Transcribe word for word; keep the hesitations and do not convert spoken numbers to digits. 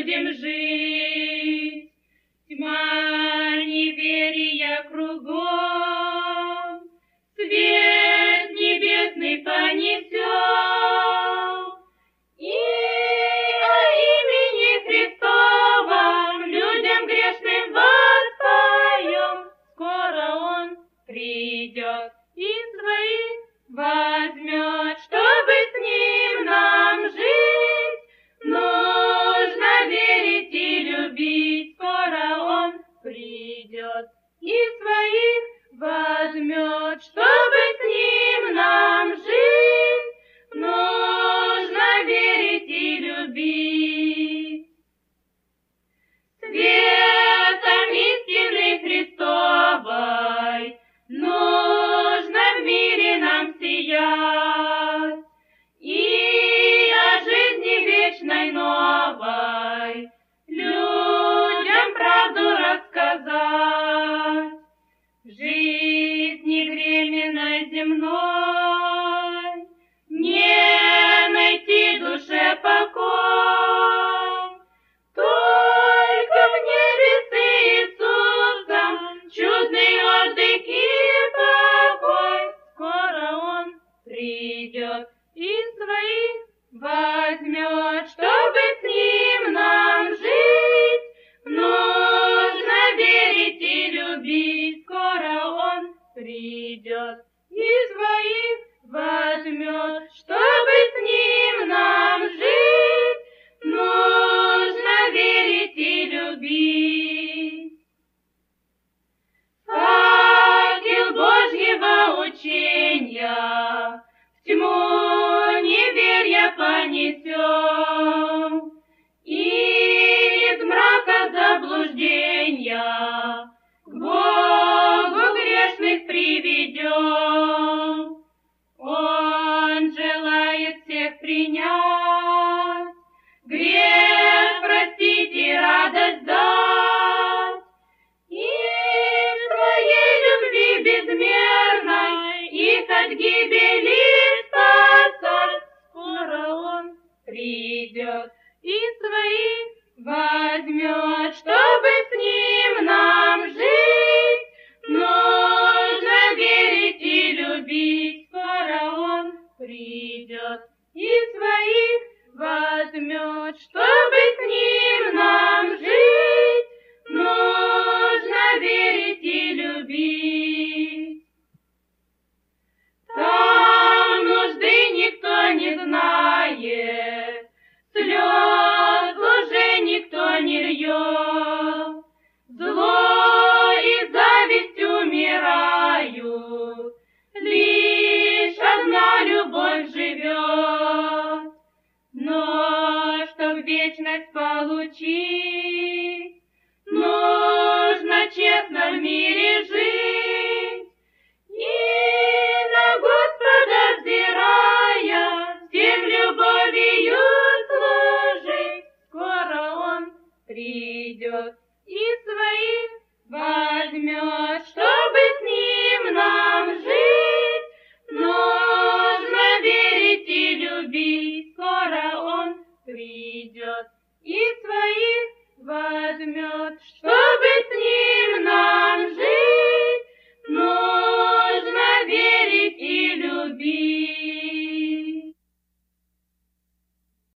будем жить. Тьма неверия кругом, свет небесный понесем, и о имени Христовом людям грешным воспоем. Скоро Он придет и своих возьмет, чтобы с Ним нам жить. Нужно верить и любить. Скоро Он придет и своих возьмет, чтобы с Ним нам жить. Нужно верить и любить. Светом истины Христовой нужно в мире нам сиять, и о жизни вечной новой людям правду рассказать. В жизни временной земной не найти душе покой, только в небе с Иисусом чудный отдых и покой. Скоро Он придет и своих возьмет, чтобы с Ним нам жить. Нужно верить и любить. Скоро Он придет и своих возьмет, чтобы с Ним нам жить. Нужно верить и любить. Факел Божьего учения в тьму неверия понесем, и из мрака заблуждения к Богу грешных приведем. Он желает всех принять, грех простить и радость дать, и в своей любви безмерной их от гибели спасать. Скоро Он придет и своих возьмет, чтобы с Ним нам жить. Нужно верить и любить. Скоро Он придет и своих возьмет, чтобы с Ним нам жить. Нужно верить и любить. Там нужды никто не знает, слез уже никто не льет, зло и зависть умирают, лишь одна любовь живет. Но чтоб вечность получить, нужно честно в мире жить, и на Господа взирая, всем любовью служить. Скоро Он придет и своих возьмет, чтобы с Ним нам жить. Нужно верить и любить. Скоро Он придет и своих возьмет.